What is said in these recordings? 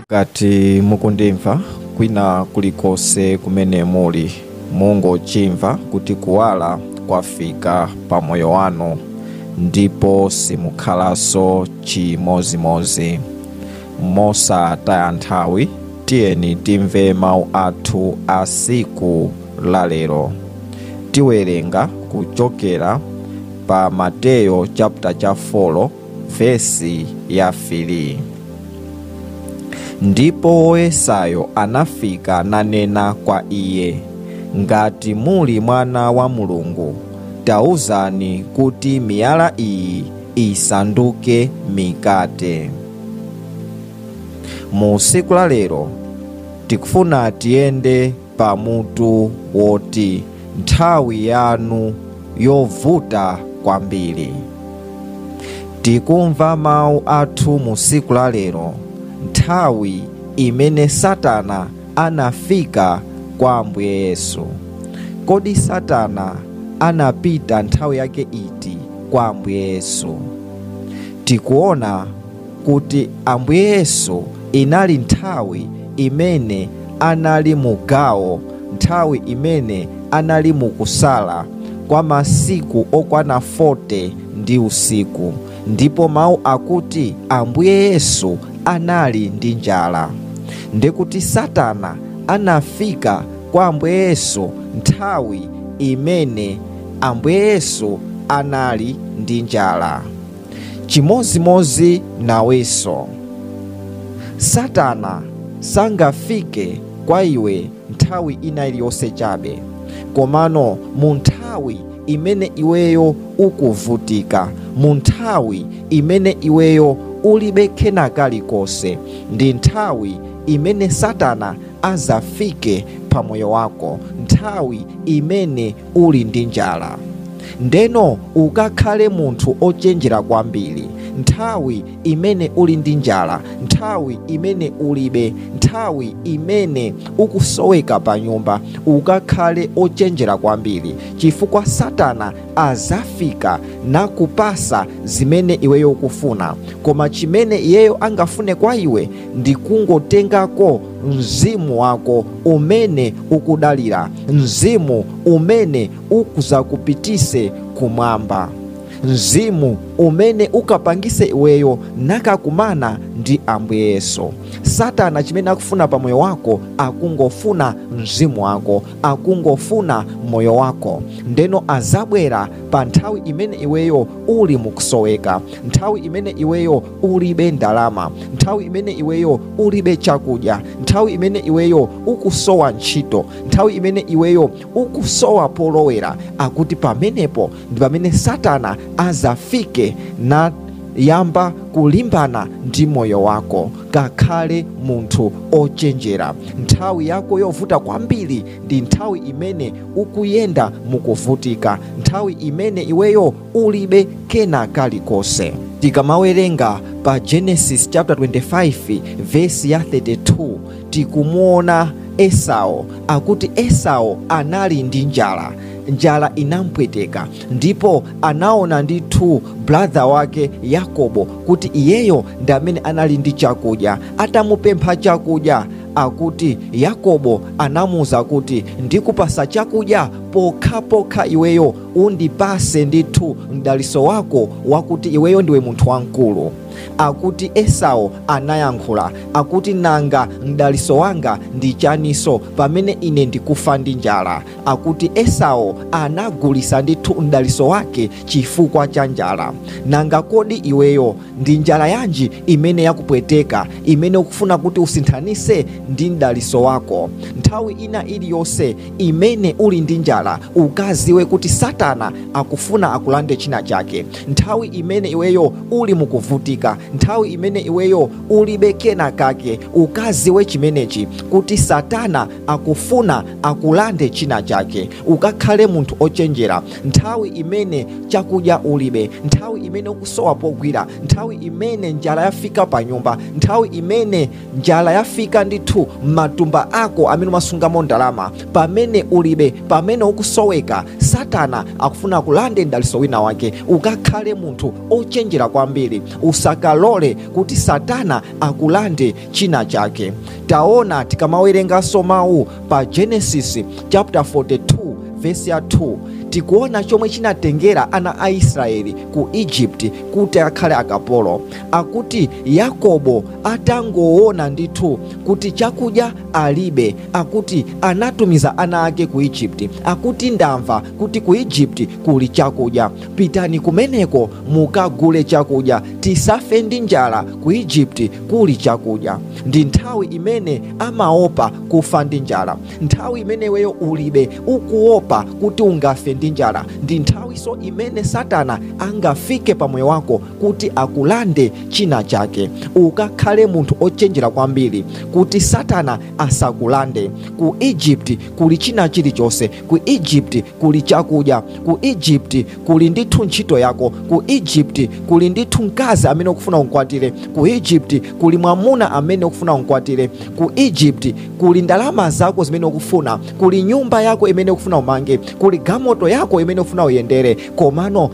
Ngati mukundimva kwina kulikonse kumene muli, mungochimva kuti kuwala kwafika pa moyo wanu ndipo simukhalanso chimozimozi. Mosataya nthawi, tiyeni timve mawu athu a siku lalero. Tiwerenga kuchokera pa Mateyo chapter 4 vesi ya 3. Ndipo woyesayo anafika nanena kwa iye, ngati muli mwana wa Mulungu, tauzani kuti miyala iyi isanduke mikate. Mu siku la lero tikufuna tiyende pamutu woti nthawi yanu yovuta kwambiri. Tikumva mawu athu mu siku la lero, nthawi imene Satana anafika kwa Ambuye Yesu. Kodi Satana anapita nthawi yake iti kwa Ambuye Yesu? Tikuona kuti Ambuye Yesu inali nthawi imene anali mugawo, nthawi imene anali mukusala kwa masiku okwana 40 ndi usiku. Ndipo mawu akuti Ambuye Yesu anali ndi njala. Ndekuti Satana anafika kwa Ambuye Yesu nthawi imene Ambuye Yesu anali ndi njala. Chimozimozi nawenso, Satana sangafike kwa iwe nthawi ina iliyonse chabe, komano mu nthawi imene iweyo ukuvutika, mu nthawi imene iweyo ulibe kena kalikonse, ndi nthawi imene Satana azafike pa moyo wako, nthawi imene uli ndi njala. Ndeno ukakhale munthu ochenjera kwambiri, nthawi imene uli ndi njala, nthawi imene ulibe, nthawi imene ukusoweka pa nyumba, ukakhale ochenjera kwambiri, chifukwa Satana azafika nakupasa zimene iweyo ukufuna, koma chimene iyeyo angafune kwa iwe ndi kungotengako mzimu wako umene ukudalira, mzimu umene ukuzakupitise kumwamba, mzimu umene ukapangise iweyo nakakumana ndi Ambuye Yesu. Satana chimene akufuna pa moyo wako, akungofuna mzimu wako, akungofuna moyo wako. Ndeno azabwera pa nthawi imene iweyo uli mukusoweka, nthawi imene iweyo ulibe ndalama, nthawi imene iweyo ulibe chakudya, nthawi imene iweyo ukusowa ntchito, nthawi imene iweyo ukusowa polowera. Akuti pamenepo ndi pamene Satana azafike na yamba kulimbana ndi moyo wako. Kakhale munthu ochenjera, nthawi yako yovuta kwambiri ndi nthawi imene ukuyenda mukuvutika, nthawi imene iweyo ulibe kena kalikonse. Tikamawerenga pa Genesis chapter 25 vesi ya 32, tikumuona Esau. Akuti Esau anali ndi njala, njala inampweteka, ndipo anaona ndithu brother wake Yakobo kuti iyeyo ndi amene anali ndi chakudya. Atamupempha chakudya, akuti Yakobo anamuza kuti ndikupasa chakudya pokha iweyo undipase ndithu mdaliso wako wakuti iweyo ndiwe munthu wankulu. Akuti Esau anayankhula, akuti nanga mdaliso wanga ndi chaniso pamene ine ndikufa ndi njala. Akuti Esau anagulisa ndithu mdaliso wake chifukwa cha njala. Nanga kodi iweyo ndi njala yanji imene yakupweteka, imene ukufuna kuti usinthanise ndi mdaliso wako? Nthawi ina iliyonse imene uli ndi njala, ukaziwe kuti Satana akufuna akulande china chake. Nthawi imene iweyo uli mukuvutika, nthawi imene iweyo ulibe kena kake, ukaziwe chimenechi kuti Satana akufuna akulande china chake. Ukakhale munthu ochenjera, nthawi imene chakudya ulibe, nthawi imene ukusowa pogwira, nthawi imene njala yafika pa nyumba, nthawi imene njala yafika ndithu matumba ako amene umasungamo ndalama, pamene ulibe, pamene ukusoweka, Satana akufuna kulande ndaliso wina wake. Ukakhale munthu ochenjera kwambiri, usakalole kuti Satana akulande china chake. Taona tikamawerenganso mawu pa Genesis chapter 42 verse ya 2, tikuona chomwe chinatengera ana a Israeli ku Egypt kuti akhale akapolo. Akuti Yakobo atangoona ndithu kuti chakudya alibe, akuti anatumiza ana ake ku Egypt. Akuti ndamva kuti ku Egypt kuli chakudya, pitani kumeneko mukagule chakudya, tisafe ndi njala, ku Egypt kuli chakudya. Ndi nthawi imene amaopa kufa ndi njala, nthawi imene weyo ulibe ukuopa kuti ungafe ndi njala. Ndi nthawi so imene Satana angafike pa moyo wako kuti akulande china chake. Ukakhale munthu ochenjera kwambiri kuti Satana asakulande. Ku Egypt kuli china chilichonse, ku Egypt kuli chakudya, ku Egypt kuli ndithu ntchito yako, ku Egypt kuli ndithu mkazi amene ukufuna unkwatire, ku Egypt kuli mwamuna amene ukufuna unkwatire, ku Egypt kuli ndalama zako zimene ukufuna, kuli nyumba yako imene ukufuna umange, kuli gamoto yako imene ufuna uyendere. Komano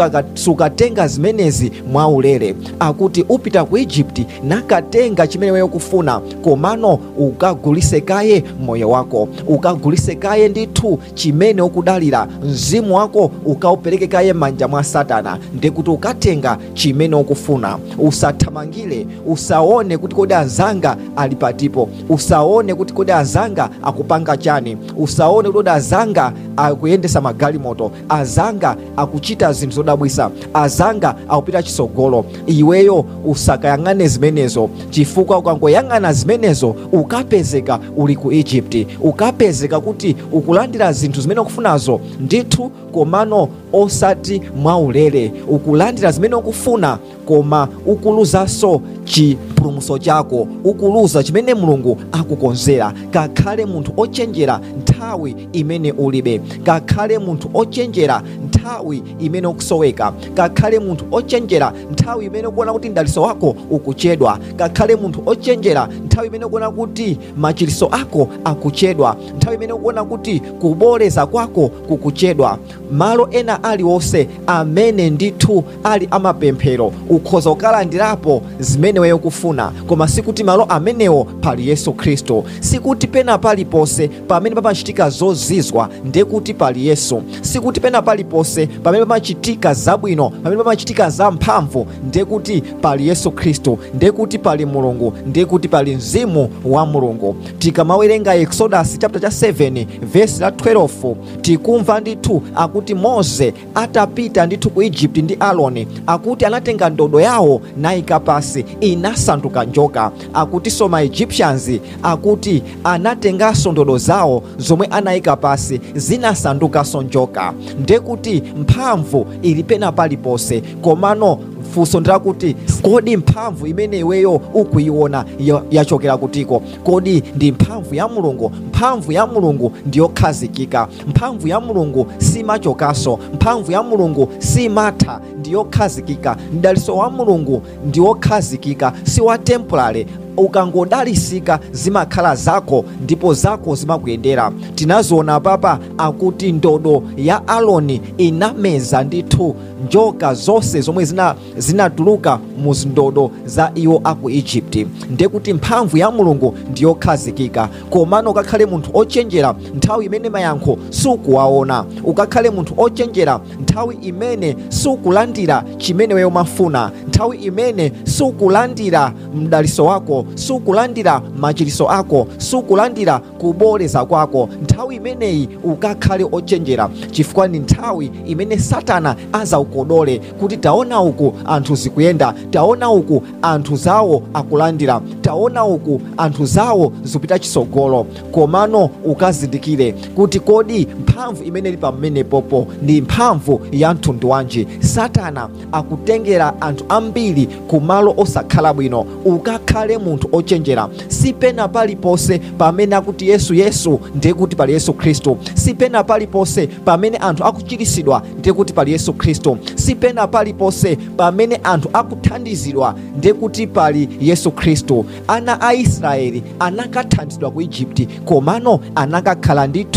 sukatenga zimenezi mwaulere. Akuti upita ku Egypt nakatenga chimene wewe ukufuna, komano ukagulise kaye moyo wako, ukagulise kaye ndithu chimene ukudalira, mzimu wako ukaupereke kaye manja mwa Satana, ndikuti ukatenga chimene ukufuna. Usathamangire, usaone kuti kodi azanga alipatipo, usaone kuti kodi azanga akupanga chani, usaone kuti azanga akuyendesa magali moto, azanga akuchita zinthu zodabwisa, azanga akupita chisogolo. Iweyo usakayang'ane zimenezo, chifukwa ukangoyang'ana zimenezo ukapezeka uli ku Egypt, ukapezeka kuti ukulandira zinthu zimene ukufunazo ndithu, komano osati mwaulere. Ukulandira zimene ukufuna, koma ukuluzanso chipulumutso chako, ukuluza chimene Mulungu akukonzera. Kakhale munthu ochenjera nthawi imene ulibe, kakhale munthu ochenjera nthawi imene ukusoweka, kakhale munthu ochenjera nthawi imene ukuona kuti mdaliso wako ukuchedwa, kakhale munthu ochenjera nthawi imene ukuona kuti machiliso ako akuchedwa, nthawi imene ukuona kuti kuboleza kwako kukuchedwa. Malo ena aliwonse amene ndithu ali amapemphero ukhoza ukalandirapo zimene wewe ukufuna, koma sikuti malo amenewo pali Yesu Kristo. Sikuti pena paliponse pamene pamachitika zozizwa ndekuti pali Yesu, sikuti pena paliponse pamene pamachitika zabwino, pamene pamachitika zamphamvu ndekuti pali Yesu Kristo, ndekuti pali Mulungu, ndekuti pali mzimu wa Mulungu. Tikamawerenga Exodus chapter 7 verse la 12, tikumva ndithu akuti Mose atapita ndithu ku Egypt ndi Aroni, akuti anatenga ndodo yawo naika pasi, inasanduka njoka. Akuti soma Egyptians akuti anatengaso ndodo zawo zomwe anaika pasi, zinasandukaso njoka. Ndekuti mphamvu ili pena paliponse, komano funso ndakuti kodi mphamvu imene iweyo ukuiona yachokera kutiko? Kodi ndi mphamvu ya Mulungu? Mphamvu ya Mulungu ndiyokhazikika, mphamvu ya Mulungu si machokaso, mphamvu ya Mulungu si matha, ndiyokhazikika. Mdaliso wa Mulungu ndiyokhazikika, si wa temporary. Ukangodalisika zimakhala zako, ndipo zako zimakuyendera. Tinaziona papa akuti ndodo ya Aroni inameza ndithu njoka zonse zomwe zinatuluka mu ndodo za iwo aku Egypt. Ndekuti mphamvu ya Mulungu ndiyokhazikika. Komano ukakhale munthu ochenjera nthawi imene mayankho sukuwaona, ukakhale munthu ochenjera nthawi imene sukulandira chimene wewe umafuna, nthawi imene sukulandira mdaliso wako, sukulandira machiliso ako, sukulandira kuboleza kwako, nthawi imeneyi ukakhale ochenjera, chifukwa ni nthawi imene Satana azaukodole kuti taona uku anthu zikuyenda, taona uku anthu zawo akulandira, taona uku anthu zawo zipita chisogolo. Komano ukazindikire kuti kodi mphamvu imene ili pamene popo ndi mphamvu ya mtundu wanji. Satana akutengera anthu ambiri kumalo osakhala bwino. Ukakhale munthu ochenjera, sipena paliponse pamene akuti Yesu Yesu ndekuti pali Yesu Kristo, sipena paliponse pamene anthu akuchiritsidwa ndekuti pali Yesu Kristo, sipena paliponse pamene anthu akuthandizidwa ndekuti pali Yesu Kristo. Ana a Israeli anakathandizidwa ku Egypt, komano anakakhala ndithu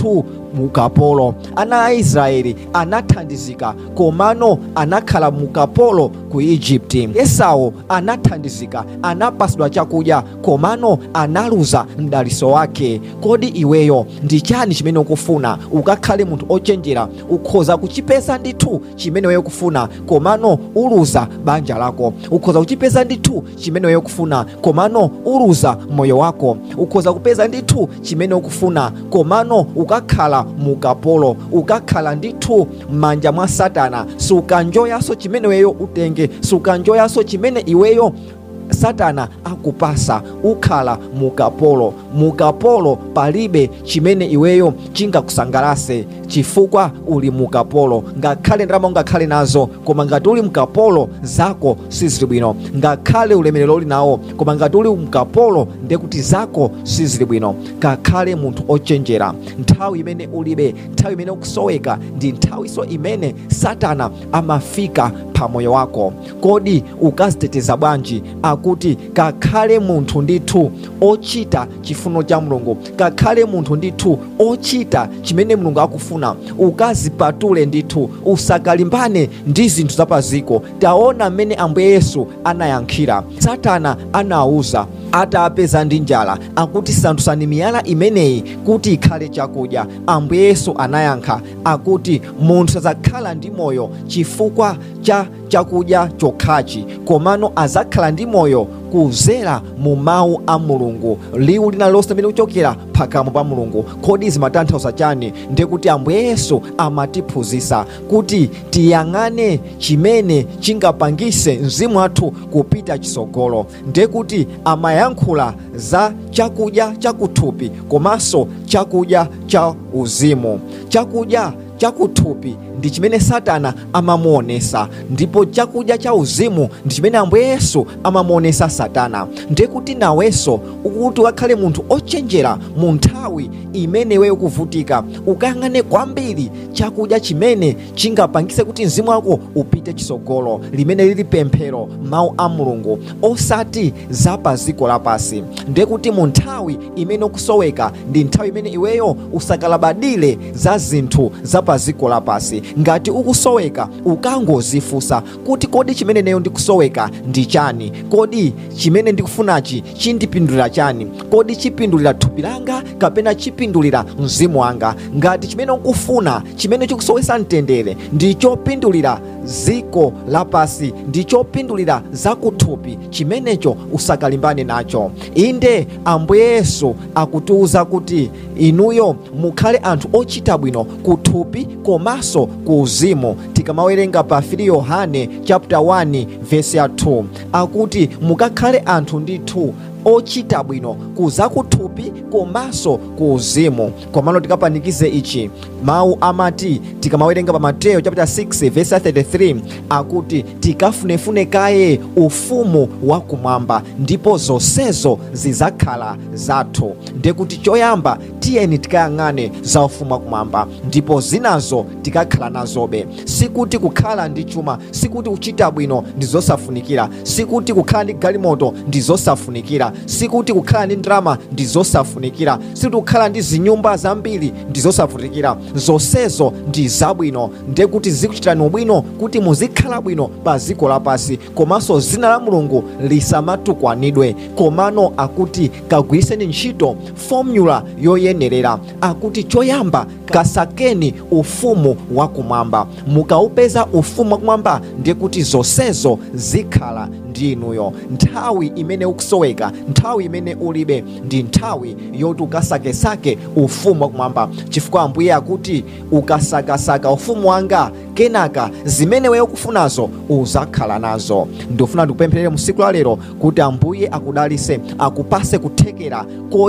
mukapolo. Ana a Israeli anathandizika komano anakhala mukapolo ku Egypt. Esau anathandizika, anapasidwa chakudya komano analuza mdaliso wake. Kodi iweyo ndi chani chimene ukufuna ukakhale munthu ochenjera? Ukhoza kuchipeza ndithu chimene weyo kufuna komano uluza banja lako. Ukhoza kuchipeza ndithu chimene weyo kufuna komano uluza moyo wako. Ukhoza kupeza ndithu chimene ukufuna komano ukakhala mukapolo, ukakhala ndithu m'manja mwa Satana. Sukanjoyaso chimene weyo utenge, sukanjoyaso chimene iweyo Satana akupasa, ukhala mukapolo. Mukapolo palibe chimene iweyo chingakusangalase chifukwa uli mukapolo. Ngakhale ndalama ungakhale nazo koma ngati uli mukapolo zako sizili bwino. Ngakhale ulemerero uli nawo koma ngati uli mukapolo ndekuti zako sizili bwino. Ngakhale munthu ochenjera, nthawi imene ulibe, nthawi imene ukusoweka ndi nthawi so imene Satana amafika pa moyo wako. Kodi ukaziteteza bwanji? Akuti kakhale munthu ndithu ochita chifuno cha Mulungu, kakhale munthu ndithu ochita chimene Mulungu akufuna, ukazipatule ndithu, usakalimbane ndi zinthu zapaziko. Taona mmene Ambuye Yesu anayankhira. Satana anauza atapeza ndi njala akuti santhusani miyala imeneyi kuti ikhale chakudya. Ambuye Yesu anayankha akuti munthu sazakhala ndi moyo chifukwa cha chakudya chokhachi komano azakhala ndi moyo kuzera mu mawu a Mulungu. Liwu lina lonse limene kuchokera pakamwa pa Mulungu. Kodi zimatanthauza chani? Ndekuti Ambuye Yesu amatiphunzitsa kuti tiyang'ane chimene chingapangise mzimu wathu kupita chisogolo. Ndekuti amayankhula za chakudya chakuthupi komanso chakudya cha uzimu. Chakudya chakuthupi ndi chimene Satana amamuonesa, ndipo chakudya cha uzimu ndi chimene Ambuye Yesu amamuonesa Satana. Ndekuti nawenso ukuti ukakhale munthu ochenjera mu nthawi imene iweyo ukuvutika, ukayang'ane kwambiri chakudya chimene chingapangise kuti mzimu wako upite chisogolo, limene lili pemphero, mawu a Mulungu, osati za pa ziko lapasi. Ndekuti mu nthawi imene ukusoweka ndi nthawi imene iweyo usakalabadile za zinthu za pa ziko lapasi. Ngati ukusoweka ukangozifunsa kuti kodi chimene neyo ndikusoweka ndi chani? Kodi chimene ndikufunachi chindipindulira chani? Kodi chipindulira thupi langa kapena chipindulira mzimu wanga? Ngati chimene ukufuna, chimene chikusowesa mtendere, ndi chopindulira ziko lapasi, ndi chopindulira zakuthupi, chimenecho usakalimbane nacho. Inde Ambuye Yesu akutiuza kuti inuyo mukhale anthu ochita bwino kuthupi komanso ku uzimu. Tikamawerenga pa 3 Yohane chapter 1 verse ya 2 akuti mukakhale anthu ndithu ochita bwino kuzakuthupi komanso ku uzimu. Komano tikapanikize ichi, mawu amati tikamawerenga pa Mateyo chapter 6 verse 33 akuti tikafunefune kaye ufumu wakumwamba ndipo zonsezo zizakhala zathu. Ndekuti choyamba tiyeni tikayang'ane za ufumu wakumwamba ndipo zinazo tikakhala nazobe. Sikuti kukhala ndi chuma, sikuti kuchita bwino ndizosafunikira, sikuti kukhala ndi galimoto ndizosafunikira, sikuti kukhala ndi ndalama ndizosafunikira, sikuti kukhala ndi zinyumba zambiri ndizosafunikira. Zonsezo ndi zabwino, ndekuti zikuchitirani ubwino kuti muzikhala bwino pa ziko lapasi, komanso zina la Mulungu lisamatukwanidwe. Komano akuti kagwiriseni ntchito formula yoyenerera. Akuti choyamba kasakeni ufumu wakumwamba. Mukaupeza ufumu wakumwamba ndekuti zonsezo zikhala ndi inuyo. Nthawi imene ukusoweka, nthawi imene ulibe, ndi nthawi yoti ukasakesake ufumu wakumwamba. Chifukwa Ambuye akuti ukasakasaka ufumu wanga kenaka zimene wewe ukufunazo uzakhala nazo. Ndifuna ndikupempherere mu siku la lero kuti Ambuye akudalise, akupase kuthekera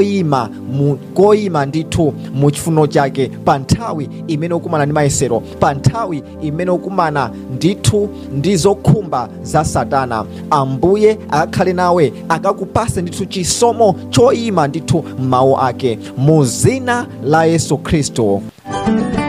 koyima ndithu mu chifuno chake pa nthawi imene ukumana ndi mayesero, pa nthawi imene ukumana ndithu ndi zokhumba za Satana. Ambuye akakhale nawe, akakupase ndithu chisomo choyima ndithu m'mawu ake mu zina la Yesu Kristo.